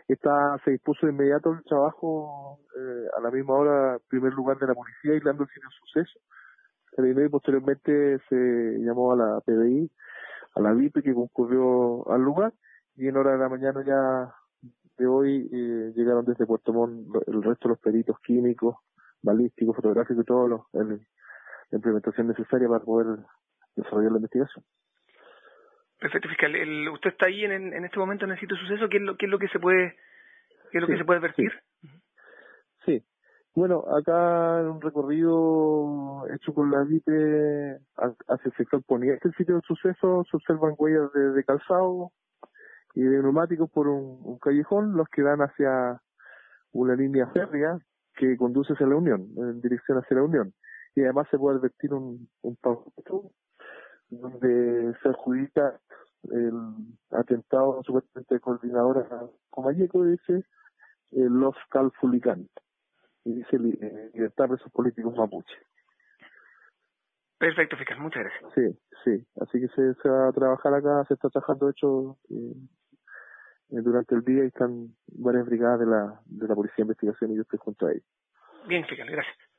Se dispuso de inmediato el trabajo, a la misma hora, primer lugar de la policía, aislando el sitio del suceso. Y posteriormente se llamó a la PDI, a la VIP, que concurrió al lugar, y en hora de la mañana ya de hoy llegaron desde Puerto Montt el resto de los peritos químicos, balísticos, fotográficos y la implementación necesaria para poder desarrollar la investigación. Perfecto, fiscal. ¿Usted está ahí en este momento en el sitio de suceso? ¿Qué es lo que se puede, que se puede advertir? Sí. Bueno, acá en un recorrido hecho con la VIP hacia el sector poniente del sitio del suceso se observan huellas de calzado y de neumáticos por un callejón, los que dan hacia una línea férrea que conduce hacia la Unión, en dirección hacia la Unión. Y además se puede advertir un pavimento donde se adjudica el atentado supuestamente de coordinadora Comayeco, dice Los Calfulicán, y dice libertad de esos políticos mapuche. Perfecto, fiscal, muchas gracias. Sí, así que se va a trabajar acá, se está trabajando, de hecho, durante el día, y están varias brigadas de la Policía de Investigación y yo estoy junto a ellos. Bien, fiscal, gracias.